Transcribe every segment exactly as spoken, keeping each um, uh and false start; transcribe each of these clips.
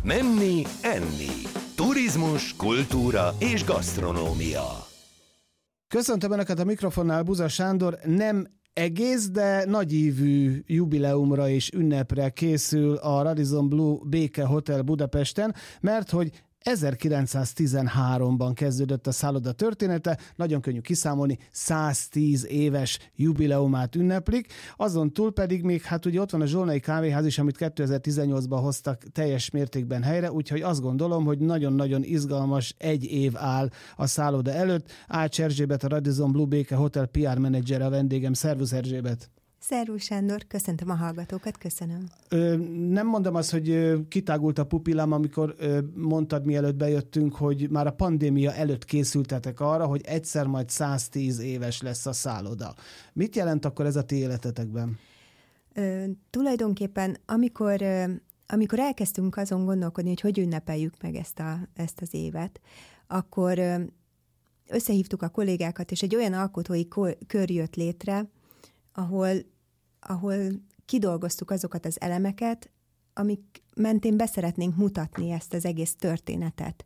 Menni, enni. Turizmus, kultúra és gasztronómia. Köszöntöm Önöket a mikrofonnál, Buza Sándor. Nem egész, de nagyívű jubileumra és ünnepre készül a Radisson Blu Béke Hotel Budapesten, mert hogy ezerkilencszáztizenháromban kezdődött a szálloda története, nagyon könnyű kiszámolni, száztíz éves jubileumát ünneplik, azon túl pedig még hát ugye ott van a Zsolnai Kávéház is, amit kétezer-tizennyolcban hoztak teljes mértékben helyre, úgyhogy azt gondolom, hogy nagyon-nagyon izgalmas egy év áll a szálloda előtt. Ács Erzsébet, a Radisson Blu Béke Hotel pé er menedzser a vendégem. Szervusz Erzsébet! Szervusz Sándor, köszöntöm a hallgatókat, köszönöm. Ö, nem mondom azt, hogy kitágult a pupillám, amikor ö, mondtad, mielőtt bejöttünk, hogy már a pandémia előtt készültetek arra, hogy egyszer majd száztíz éves lesz a szálloda. Mit jelent akkor ez a ti életetekben? Ö, tulajdonképpen, amikor, ö, amikor elkezdtünk azon gondolkodni, hogy hogy ünnepeljük meg ezt, a, ezt az évet, akkor ö, összehívtuk a kollégákat, és egy olyan alkotói kör jött létre, ahol, ahol kidolgoztuk azokat az elemeket, amik mentén beszeretnénk mutatni ezt az egész történetet.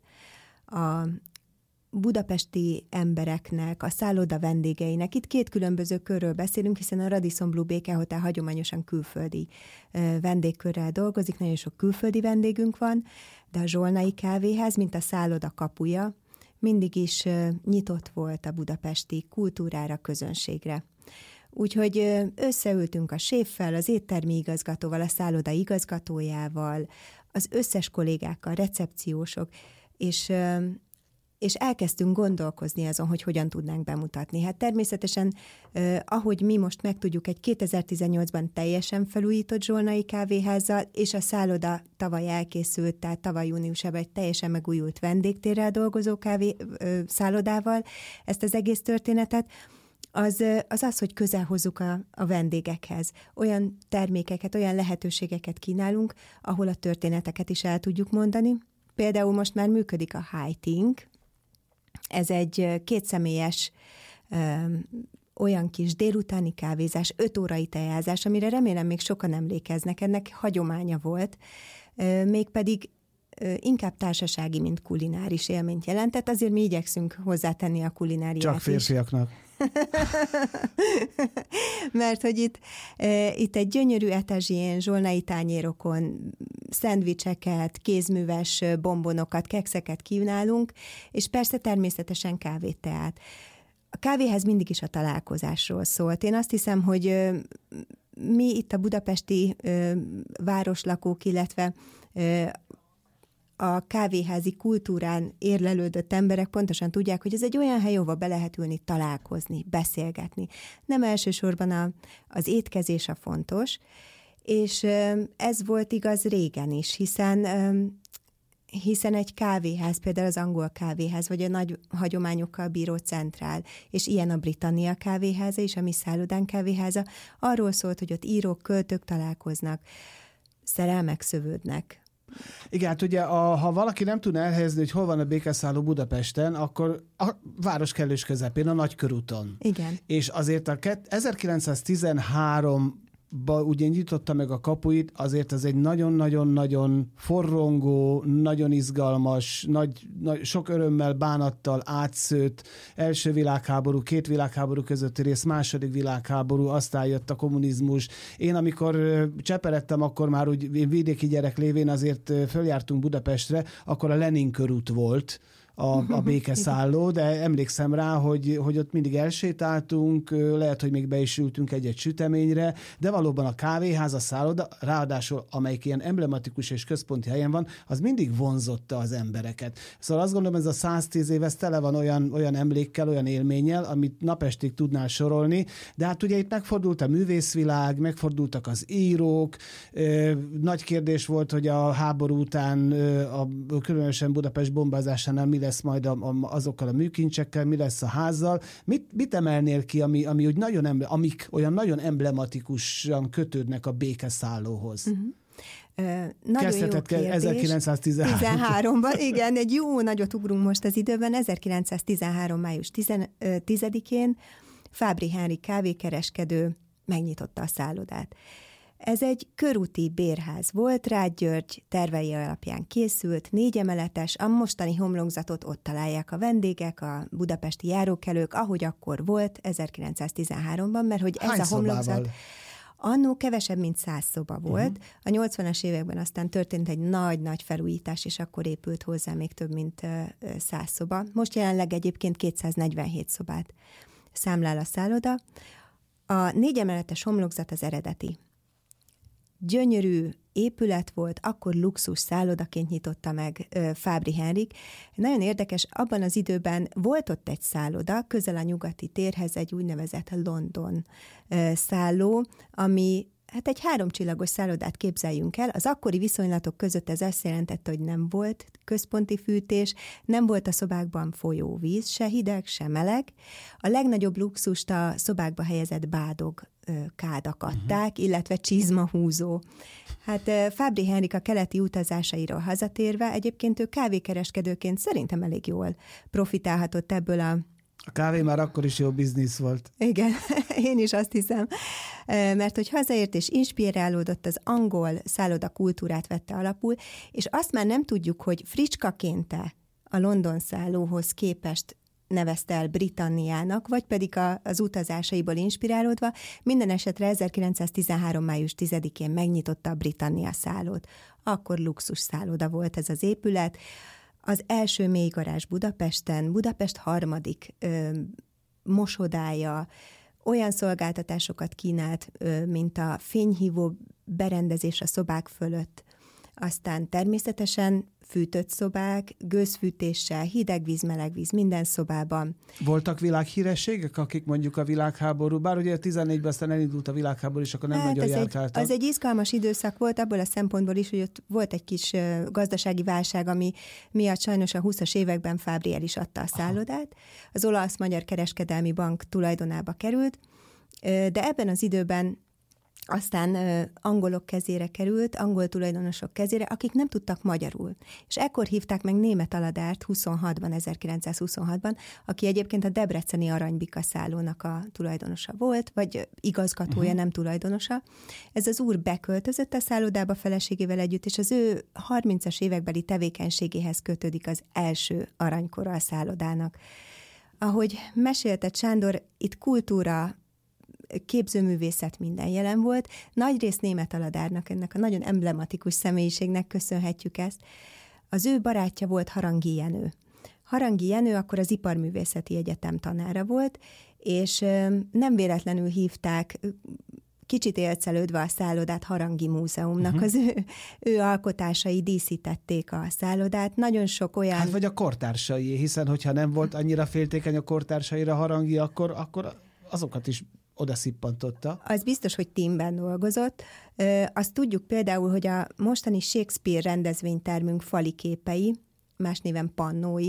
A budapesti embereknek, a szálloda vendégeinek, itt két különböző körről beszélünk, hiszen a Radisson Blu Béke Hotel hagyományosan külföldi vendégkörrel dolgozik, nagyon sok külföldi vendégünk van, de a Zsolnai Kávéház, mint a szálloda kapuja, mindig is nyitott volt a budapesti kultúrára, közönségre. Úgyhogy összeültünk a séffel, az éttermi igazgatóval, a szálloda igazgatójával, az összes kollégákkal, recepciósok, és, és elkezdtünk gondolkozni azon, hogy hogyan tudnánk bemutatni. Hát természetesen, ahogy mi most megtudjuk, egy kétezer-tizennyolcban teljesen felújított Zsolnai Kávéházzal, és a szálloda tavaly elkészült, tehát tavaly júniusában egy teljesen megújult vendégtérrel dolgozó kávé, szállodával ezt az egész történetet, Az, az az, hogy közel hozzuk a, a vendégekhez. Olyan termékeket, olyan lehetőségeket kínálunk, ahol a történeteket is el tudjuk mondani. Például most már működik a Highting. Ez egy kétszemélyes ö, olyan kis délutáni kávézás, öt órai tejázás, amire remélem még sokan emlékeznek. Ennek hagyománya volt, ö, mégpedig inkább társasági, mint kulináris élményt jelentett, azért mi igyekszünk hozzátenni a kulináriát. Csak férfiaknak. Mert hogy itt, itt egy gyönyörű etazsien, zsolnai tányérokon szendvicseket, kézműves bombonokat, kekszeket kínálunk, és persze természetesen kávét, teát. A kávéház mindig is a találkozásról szólt. Én azt hiszem, hogy mi itt a budapesti városlakók, illetve a kávéházi kultúrán érlelődött emberek pontosan tudják, hogy ez egy olyan hely, ahova be lehet ülni, találkozni, beszélgetni. Nem elsősorban a, az étkezés a fontos, és ez volt igaz régen is, hiszen, hiszen egy kávéház, például az angol kávéház, vagy a nagy hagyományokkal bíró Centrál, és ilyen a Britannia kávéháza is, a mi szállodán kávéháza, arról szólt, hogy ott írók, költők találkoznak, szerelmek szövődnek. Igen, hát ugye, a, ha valaki nem tudna elhelyezni, hogy hol van a békeszálló Budapesten, akkor a város kellős közepén, a Nagykörúton. Igen. És azért a ezerkilencszáztizenháromban ugye nyitotta meg a kapuit, azért ez egy nagyon-nagyon-nagyon forrongó, nagyon izgalmas, nagy, nagy, sok örömmel, bánattal átszőtt első világháború, két világháború közötti rész, második világháború, aztán jött a kommunizmus. Én amikor cseperedtem, akkor már úgy én vidéki gyerek lévén azért följártunk Budapestre, akkor a Lenin körút volt a, a békeszálló, de emlékszem rá, hogy, hogy ott mindig elsétáltunk, lehet, hogy még be is ültünk egy-egy süteményre, de valóban a kávéház, a szálloda, ráadásul amelyik ilyen emblematikus és központi helyen van, az mindig vonzotta az embereket. Szóval azt gondolom, ez a száztíz év, ez tele van olyan, olyan emlékkel, olyan élménnyel, amit napestig tudnál sorolni, de hát ugye itt megfordult a művészvilág, megfordultak az írók, nagy kérdés volt, hogy a háború után, a, különösen Budapest bombázásánál mi lesz majd a, a, azokkal a műkincsekkel, mi lesz a házzal. Mit, mit emelnél ki, ami, ami úgy nagyon emble, amik olyan nagyon emblematikusan kötődnek a békeszállóhoz? Uh-huh. Uh, nagyon jó kérdés. ezerkilencszáztizenháromban, igen, egy jó nagyot ugrunk most az időben. ezerkilencszáztizenhárom. május tizedikén Fábry Henrik kávékereskedő megnyitotta a szállodát. Ez egy körúti bérház volt, Rád György tervei alapján készült, négy emeletes, a mostani homlokzatot ott találják a vendégek, a budapesti járókelők, ahogy akkor volt ezerkilencszáztizenháromban, mert hogy ez Hány a homlokzat... szobával? Annó kevesebb, mint száz szoba volt. Uh-huh. A nyolcvanas években aztán történt egy nagy-nagy felújítás, és akkor épült hozzá még több, mint száz szoba. Most jelenleg egyébként kétszáznegyvenhét szobát számlál a szálloda. A négy emeletes homlokzat az eredeti. Gyönyörű épület volt, akkor luxus szállodaként nyitotta meg Fábry Henrik. Nagyon érdekes, abban az időben volt ott egy szálloda, közel a nyugati térhez egy úgynevezett London szálló, ami hát egy háromcsillagos szállodát képzeljünk el. Az akkori viszonylatok között ez azt jelentette, hogy nem volt központi fűtés, nem volt a szobákban folyóvíz, se hideg, se meleg. A legnagyobb luxust a szobákba helyezett bádog kádak adták, uh-huh. illetve csizmahúzó. Hát Fábry Henrik a keleti utazásairól hazatérve, egyébként ő kávékereskedőként szerintem elég jól profitálhatott ebből a A kávé már akkor is jó biznisz volt. Igen, én is azt hiszem, mert hogy hazaért és inspirálódott, az angol szálloda kultúrát vette alapul, és azt már nem tudjuk, hogy fricskaként-e a London szállóhoz képest nevezte el Britanniának, vagy pedig a, az utazásaiból inspirálódva, minden esetre ezerkilencszáztizenhárom. május tizedikén megnyitotta a Britannia szállót. Akkor luxus szálloda volt ez az épület. Az első mélygarázs Budapesten, Budapest harmadik ö, mosodája, olyan szolgáltatásokat kínált, ö, mint a fényhívó berendezés a szobák fölött. Aztán természetesen fűtött szobák, gőzfűtéssel, hideg víz, meleg víz minden szobában. Voltak világhírességek, akik mondjuk a világháború, bár ugye tizennégyben aztán elindult a világháború, és akkor nem hát nagyon járkáltak. Az egy izgalmas időszak volt abból a szempontból is, hogy ott volt egy kis gazdasági válság, ami miatt sajnos a húszas években Fábry el is adta a szállodát. Az Olasz-Magyar Kereskedelmi Bank tulajdonába került, de ebben az időben aztán uh, angolok kezére került, angol tulajdonosok kezére, akik nem tudtak magyarul. És ekkor hívták meg Németh Aladárt huszonhatban, ezerkilencszázhuszonhatban, aki egyébként a debreceni Aranybika szállónak a tulajdonosa volt, vagy igazgatója, uh-huh. nem tulajdonosa. Ez az úr beköltözött a szállodába feleségével együtt, és az ő harmincas évekbeli tevékenységéhez kötődik az első aranykora a szállodának. Ahogy mesélted, Sándor, itt kultúra, képzőművészet minden jelen volt. Nagyrészt Németh Aladárnak, ennek a nagyon emblematikus személyiségnek köszönhetjük ezt. Az ő barátja volt Harangi Jenő. Harangi Jenő akkor az Iparművészeti Egyetem tanára volt, és nem véletlenül hívták, kicsit élcelődve a szállodát, Harangi Múzeumnak. Uh-huh. Az ő, ő alkotásai díszítették a szállodát. Nagyon sok olyan... Hát vagy a kortársai, hiszen hogyha nem volt annyira féltékeny a kortársaira Harangi, akkor, akkor azokat is oda szippantotta. Az biztos, hogy teamben dolgozott. Azt tudjuk például, hogy a mostani Shakespeare rendezvénytermünk fali képei, más néven pannói,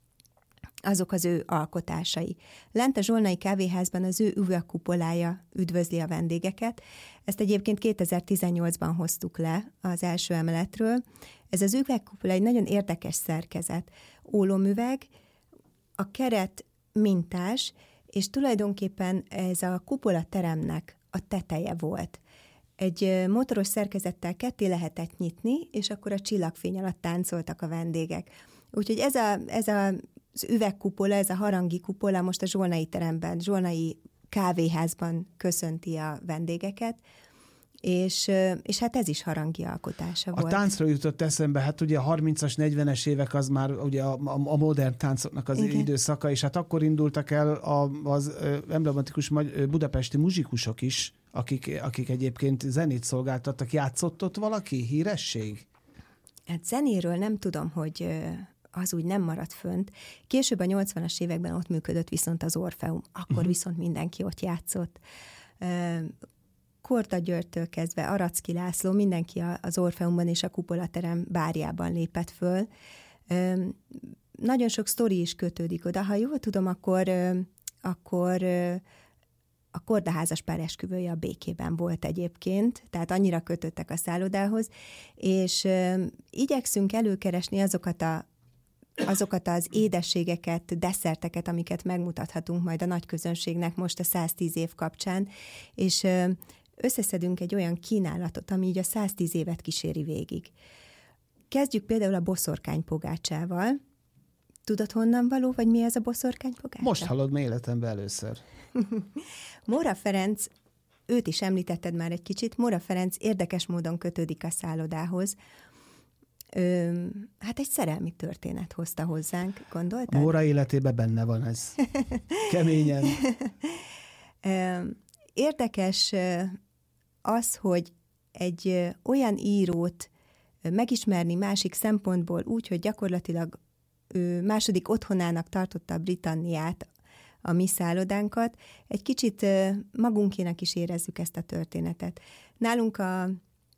azok az ő alkotásai. Lent a Zsolnai kávéházban az ő üvegkupolája üdvözli a vendégeket. Ezt egyébként kétezer-tizennyolcban hoztuk le az első emeletről. Ez az üvegkupola egy nagyon érdekes szerkezet. Ólomüveg, a keret mintás, és tulajdonképpen ez a kupola teremnek a teteje volt. Egy motoros szerkezettel ketté lehetett nyitni, és akkor a csillagfény alatt táncoltak a vendégek. Úgyhogy ez, a, ez a, az üvegkupola, ez a harangi kupola most a Zsolnai teremben, Zsolnai kávéházban köszönti a vendégeket, és, és hát ez is Harangi alkotása a volt. A táncra jutott eszembe, hát ugye a harmincas, negyvenes évek az már ugye a, a modern táncoknak az Igen. időszaka, és hát akkor indultak el a, az emblematikus budapesti muzsikusok is, akik, akik egyébként zenét szolgáltattak. Játszott ott valaki? Híresség? Hát zenéről nem tudom, hogy az úgy nem maradt fönt. Később a nyolcvanas években ott működött viszont az Orfeum. Akkor uh-huh. viszont mindenki ott játszott. Korda Györgytől kezdve Aracki László, mindenki az Orfeumban és a Kupolaterem bárjában lépett föl. Nagyon sok sztori is kötődik oda. Ha jól tudom, akkor, akkor a Kordaházas pár esküvője a Békében volt egyébként, tehát annyira kötöttek a szállodához, és igyekszünk előkeresni azokat a azokat az édességeket, desszerteket, amiket megmutathatunk majd a nagy közönségnek most a száztíz év kapcsán, és összeszedünk egy olyan kínálatot, ami így a száztíz évet kíséri végig. Kezdjük például a boszorkánypogácsával. Tudod, honnan való, vagy mi ez a boszorkánypogácsa? Most hallod életemben először. Móra Ferenc, őt is említetted már egy kicsit, Móra Ferenc érdekes módon kötődik a szállodához. Ö, hát egy szerelmi történet hozta hozzánk, gondoltad? Móra életében benne van ez. Keményen. Ö, érdekes az, hogy egy olyan írót megismerni másik szempontból úgy, hogy gyakorlatilag ő második otthonának tartotta a Britanniát, a mi szállodánkat, egy kicsit magunkének is érezzük ezt a történetet. Nálunk a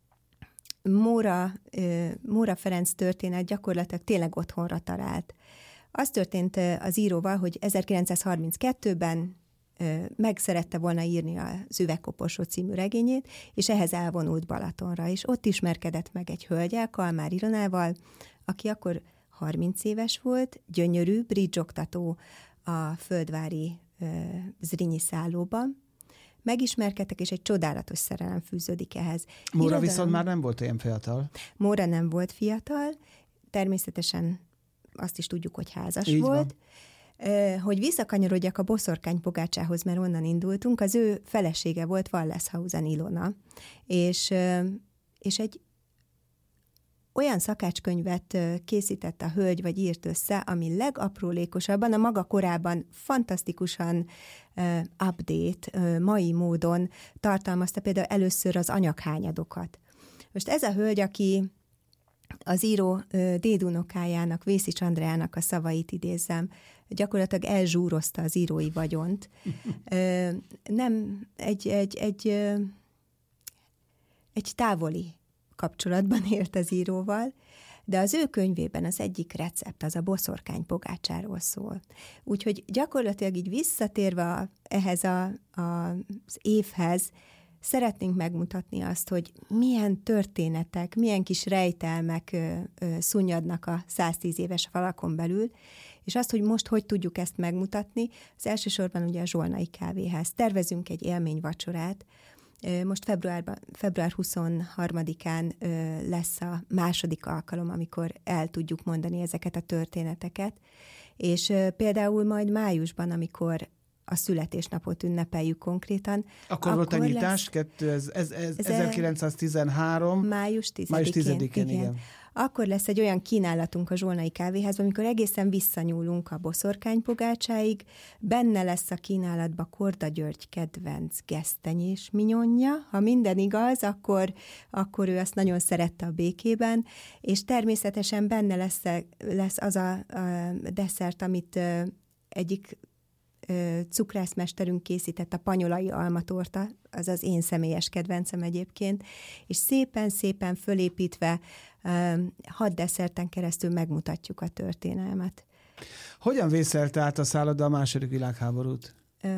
Móra, Móra Ferenc történet gyakorlatilag tényleg otthonra talált. Az történt az íróval, hogy ezerkilencszázharminckettőben meg szerette volna írni az Üvegkoporsó című regényét, és ehhez elvonult Balatonra, és ott ismerkedett meg egy hölgyel, Kalmár Ilonával, aki akkor harminc éves volt, gyönyörű, bridge oktató a földvári uh, Zrínyi szállóban. Megismerkedtek, és egy csodálatos szerelem fűződik ehhez. Móra Irodalom... viszont már nem volt olyan fiatal. Móra nem volt fiatal, természetesen azt is tudjuk, hogy házas Így volt. Uh, hogy visszakanyarodjak a boszorkánypogácsához, mert onnan indultunk, az ő felesége volt Walleshausen Ilona, és, uh, és egy olyan szakácskönyvet készített a hölgy, vagy írt össze, ami legaprólékosabban, a maga korában fantasztikusan uh, update, uh, mai módon tartalmazta például először az anyaghányadokat. Most ez a hölgy, aki az író uh, dédunokájának, Vészics Andreának a szavait idézzem, gyakorlatilag elzsúrozta az írói vagyont. uh, nem egy, egy, egy, uh, egy távoli kapcsolatban élt az íróval, de az ő könyvében az egyik recept, az a boszorkánypogácsáról szól. Úgyhogy gyakorlatilag így visszatérve a, ehhez a, a, az évhez, szeretnénk megmutatni azt, hogy milyen történetek, milyen kis rejtelmek ö, ö, szunnyadnak a száztíz éves falakon belül, és azt, hogy most hogy tudjuk ezt megmutatni, az elsősorban ugye a Zsolnai Kávéház. Tervezünk egy élményvacsorát. Most februárban, február huszonharmadikán lesz a második alkalom, amikor el tudjuk mondani ezeket a történeteket, és például majd májusban, amikor a születésnapot ünnepeljük konkrétan. Akkor, akkor volt a nyitás, ezerkilencszáztizenhárom. Május tizedikén. Május tizedikén, igen. igen. Akkor lesz egy olyan kínálatunk a Zsolnai Kávéházban, amikor egészen visszanyúlunk a boszorkánypogácsáig. Benne lesz a kínálatban Korda György kedvenc gesztenyés minyonja. Ha minden igaz, akkor, akkor ő azt nagyon szerette a békében, és természetesen benne lesz, lesz az a, a desszert, amit egyik cukrászmesterünk készített, a panyolai almatorta, az az én személyes kedvencem egyébként, és szépen-szépen fölépítve hat desszerten keresztül megmutatjuk a történelmet. Hogyan vészelte át a szálloda a második világháborút?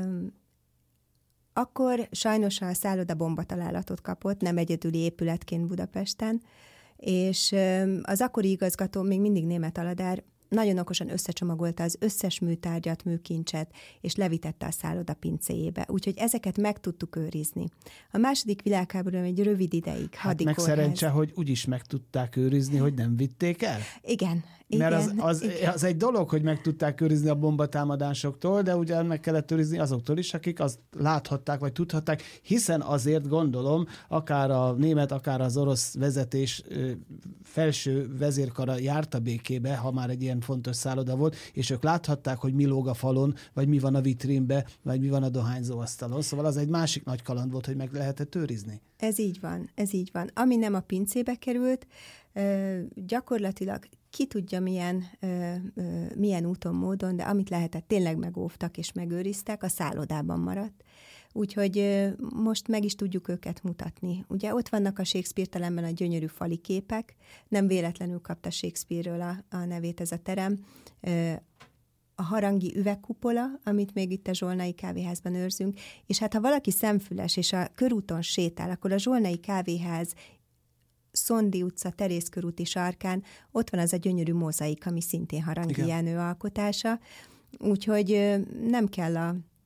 Akkor sajnos a szálloda bombatalálatot kapott, nem egyedüli épületként Budapesten, és az akkori igazgató, még mindig Németh Aladár, nagyon okosan összecsomagolta az összes műtárgyat, műkincset, és levitette a szálloda pincéjébe. Úgyhogy ezeket meg tudtuk őrizni. A második világháborúban egy rövid ideig hát meg szerencse, hogy úgyis meg tudták őrizni, hogy nem vitték el. Igen. Mert igen, az, az, igen. az egy dolog, hogy meg tudták őrizni a bombatámadásoktól, de ugye meg kellett őrizni azoktól is, akik azt láthatták, vagy tudhatták, hiszen azért gondolom, akár a német, akár az orosz vezetés felső vezérkara járt a békébe, ha már egy ilyen fontos szálloda volt, és ők láthatták, hogy mi lóg a falon, vagy mi van a vitrínbe, vagy mi van a dohányzóasztalon. Szóval az egy másik nagy kaland volt, hogy meg lehetett őrizni. Ez így van, ez így van. Ami nem a pincébe került, gyakorlatilag ki tudja milyen, milyen úton, módon, de amit lehetett, tényleg megóvtak és megőriztek, a szállodában maradt. Úgyhogy most meg is tudjuk őket mutatni. Ugye ott vannak a Shakespeare-telemben a gyönyörű fali képek, nem véletlenül kapta Shakespeare-ről a, a nevét ez a terem. A harangi üvegkupola, amit még itt a Zsolnai Kávéházban őrzünk, és hát ha valaki szemfüles és a körúton sétál, akkor a Zsolnai Kávéház Szondi utca, Terészkörúti sarkán, ott van az a gyönyörű mozaik, ami szintén Harangi Jenő alkotása, úgyhogy nem kell a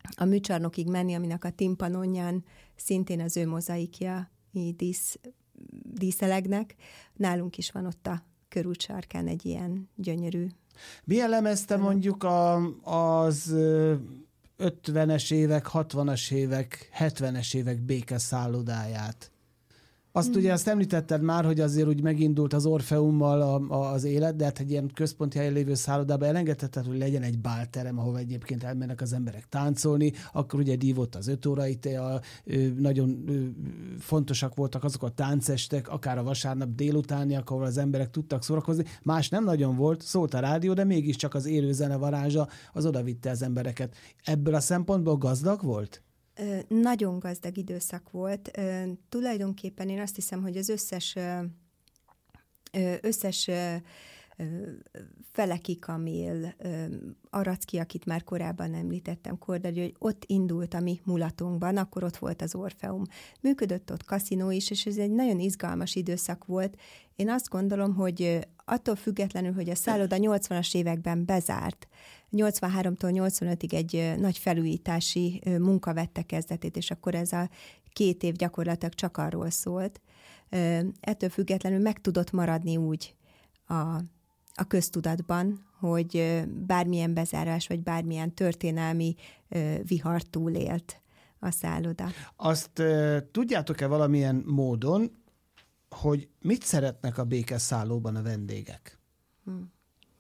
a műcsarnokig menni, aminek a timpanonján szintén az ő mozaikja dísz, díszelegnek. Nálunk is van ott a körútsarkán egy ilyen gyönyörű. Mi jellemezte mondjuk a, az ötvenes évek, hatvanas évek, hetvenes évek békeszállodáját? Azt hmm. ugye azt említetted már, hogy azért úgy megindult az Orfeummal a, a, az élet, de hát egy ilyen központi helyen lévő szállodában elengedheted, hogy legyen egy bálterem, ahova egyébként elmennek az emberek táncolni, akkor ugye dívott az öt órai tea, nagyon fontosak voltak azok a táncestek, akár a vasárnap délutániak, ahol az emberek tudtak szórakozni. Más nem nagyon volt, szólt a rádió, de mégiscsak az élő zene varázsa az odavitte az embereket. Ebből a szempontból gazdag volt? Nagyon gazdag időszak volt. Tulajdonképpen én azt hiszem, hogy az összes, összes Feleki Kamil, Aracki, akit már korábban említettem, Kordai, hogy ott indult a mi mulatunkban, akkor ott volt az Orfeum. Működött ott kaszinó is, és ez egy nagyon izgalmas időszak volt. Én azt gondolom, hogy attól függetlenül, hogy a szálloda nyolcvanas években bezárt, nyolcvanháromtól nyolcvanötig egy nagy felújítási munka vette kezdetét, és akkor ez a két év gyakorlatilag csak arról szólt. Ettől függetlenül meg tudott maradni úgy a, a köztudatban, hogy bármilyen bezárás, vagy bármilyen történelmi vihar túlélt a szálloda. Azt tudjátok-e valamilyen módon, hogy mit szeretnek a békeszállóban a vendégek? Hmm.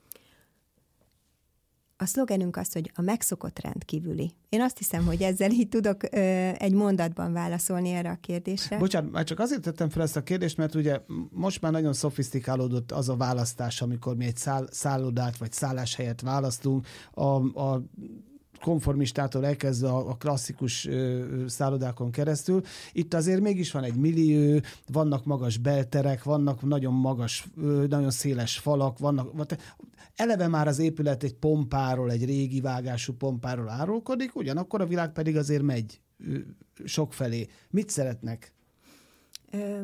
A szlogenünk az, hogy a megszokott rendkívüli. Én azt hiszem, hogy ezzel így tudok ö, egy mondatban válaszolni erre a kérdésre. Bocsánat, már csak azért tettem fel ezt a kérdést, mert ugye most már nagyon szofisztikálódott az a választás, amikor mi egy száll, szállodát vagy szálláshelyet választunk. A, a konformistától elkezdve a, a klasszikus ö, szállodákon keresztül. Itt azért mégis van egy millió, vannak magas belterek, vannak nagyon magas, ö, nagyon széles falak, vannak, eleve már az épület egy pompáról, egy régi vágású pompáról árulkodik, ugyanakkor a világ pedig azért megy ö, sokfelé. Mit szeretnek? Ö,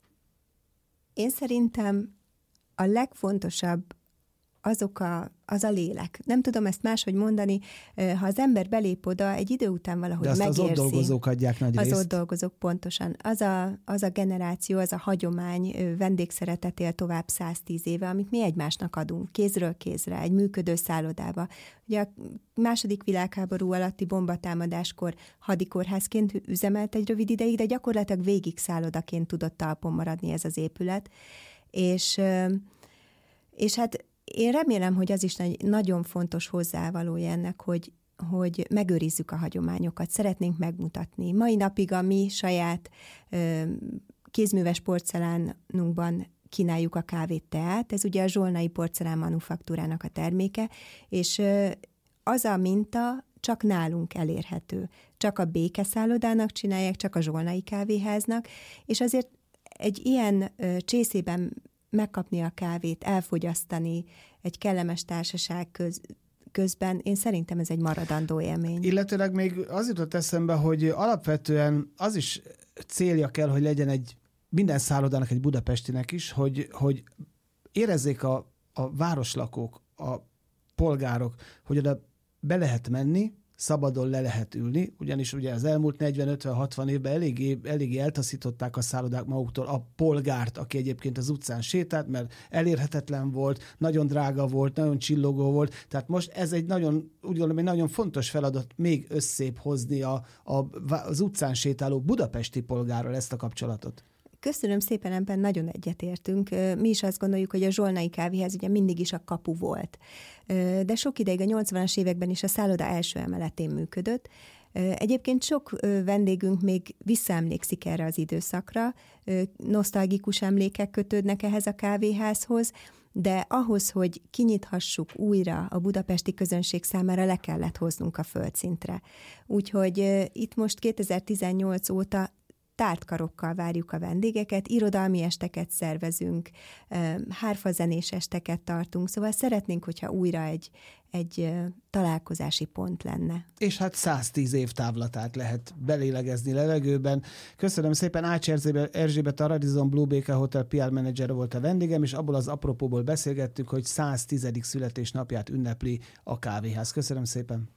én szerintem a legfontosabb azok a, az a lélek. Nem tudom ezt máshogy mondani, ha az ember belép oda, egy idő után valahogy megérzi. De azt megérzi. az ott dolgozók adják nagy az részt. Az ott dolgozók, pontosan. Az a, az a generáció, az a hagyomány vendégszeretet él tovább száztíz éve, amit mi egymásnak adunk, kézről kézre, egy működő szállodába. Ugye a második világháború alatti bombatámadáskor hadikórházként üzemelt egy rövid ideig, de gyakorlatilag végig szállodaként tudott talpon maradni ez az épület. És, és hát én remélem, hogy az is egy nagyon fontos hozzávalója ennek, hogy, hogy megőrizzük a hagyományokat, szeretnénk megmutatni. Mai napig a mi saját ö, kézműves porcelánunkban kínáljuk a kávét, teát. Ez ugye a Zsolnai Porcelán Manufaktúrának a terméke, és ö, az a minta csak nálunk elérhető. Csak a békeszállodának csinálják, csak a Zsolnai kávéháznak, és azért egy ilyen ö, csészében megkapni a kávét, elfogyasztani egy kellemes társaság köz, közben, én szerintem ez egy maradandó élmény. Illetőleg még az jutott eszembe, hogy alapvetően az is célja kell, hogy legyen egy minden szállodának, egy budapestinek is, hogy, hogy érezzék a, a városlakók, a polgárok, hogy oda be lehet menni, szabadon le lehet ülni, ugyanis ugye az elmúlt negyven ötven hatvan évben eléggé, eléggé eltaszították a szállodák maguktól a polgárt, aki egyébként az utcán sétált, mert elérhetetlen volt, nagyon drága volt, nagyon csillogó volt, tehát most ez egy nagyon, úgy gondolom, egy nagyon fontos feladat még összébb hozni a, a, az utcán sétáló budapesti polgárral ezt a kapcsolatot. Köszönöm szépen, ebben nagyon egyetértünk. Mi is azt gondoljuk, hogy a Zsolnai kávéház ugye mindig is a kapu volt. De sok ideig a nyolcvanas években is a szálloda első emeletén működött. Egyébként sok vendégünk még visszaemlékszik erre az időszakra, nosztalgikus emlékek kötődnek ehhez a kávéházhoz, de ahhoz, hogy kinyithassuk újra a budapesti közönség számára, le kellett hoznunk a földszintre. Úgyhogy itt most kétezer-tizennyolc óta tárt karokkal várjuk a vendégeket, irodalmi esteket szervezünk, hárfazenés esteket tartunk, szóval szeretnénk, hogyha újra egy, egy találkozási pont lenne. És hát száztíz év távlatát lehet belélegezni levegőben. Köszönöm szépen, Ács Erzsébet, a Radisson Blu Béke Hotel pé er menedzsere volt a vendégem, és abból az apropóból beszélgettünk, hogy száztizedik születésnapját ünnepli a kávéház. Köszönöm szépen.